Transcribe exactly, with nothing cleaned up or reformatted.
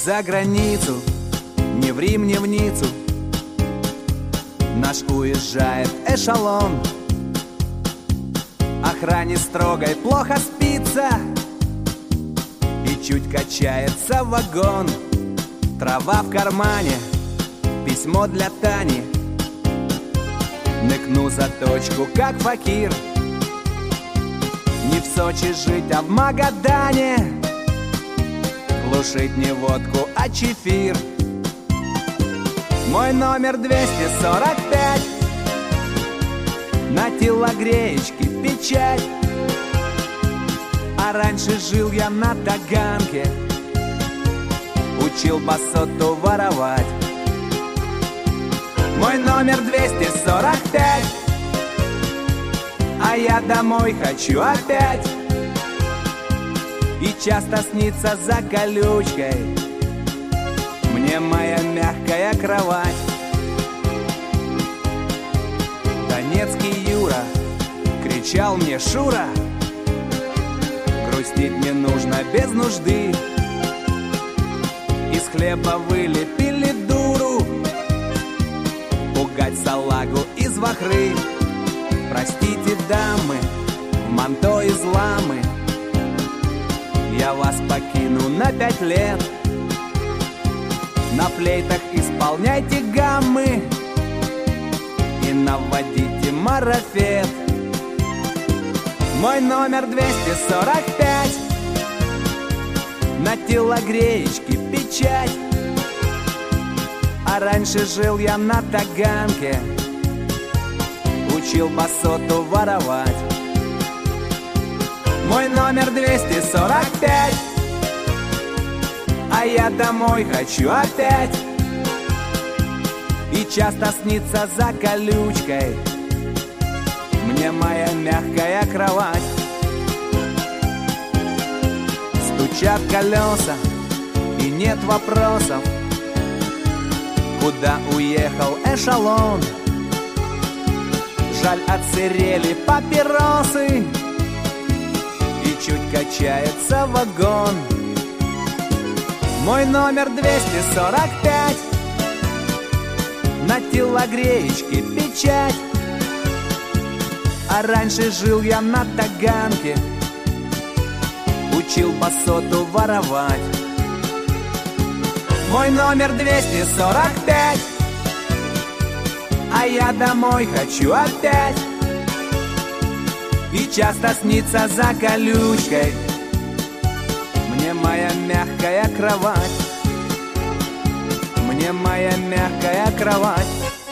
за границу, ни в Рим, ни в Ниццу. Наш уезжает эшелон. Охране строгой плохо спится, и чуть качается вагон. Трава в кармане, письмо для Тани. Ныкну за точку, как факир. Не в Сочи жить, а в Магадане. Глушить не водку, а чефир. Мой номер двести сорок пять. На телогреечке печать. А раньше жил я на Таганке. Учил басоту воровать. Мой номер двести сорок пять. А я домой хочу опять. И часто снится за колючкой мне моя мягкая кровать. Донецкий Юра кричал мне: Шура, грустить не нужно без нужды. Из хлеба вылепили дуру, пугать салагу из вахры. Простите, дамы, в манто из ламы, я вас покину на пять лет. На флейтах исполняйте гаммы и наводите марафет. Мой номер двести сорок пять. На телогреечке печать. А раньше жил я на Таганке. Учил басоту воровать. Мой номер двести сорок пять. А я домой хочу опять. И часто снится за колючкой мне моя мягкая кровать. Стучат колеса и нет вопросов, куда уехал эшелон. Жаль, отсырели папиросы и чуть качается вагон. Мой номер двести сорок пять. На телогреечке печать. А раньше жил я на Таганке. Учил басоту воровать. Мой номер двести сорок пять. А я домой хочу опять. И часто снится за колючкой мне моя мягкая кровать. Мне моя мягкая кровать.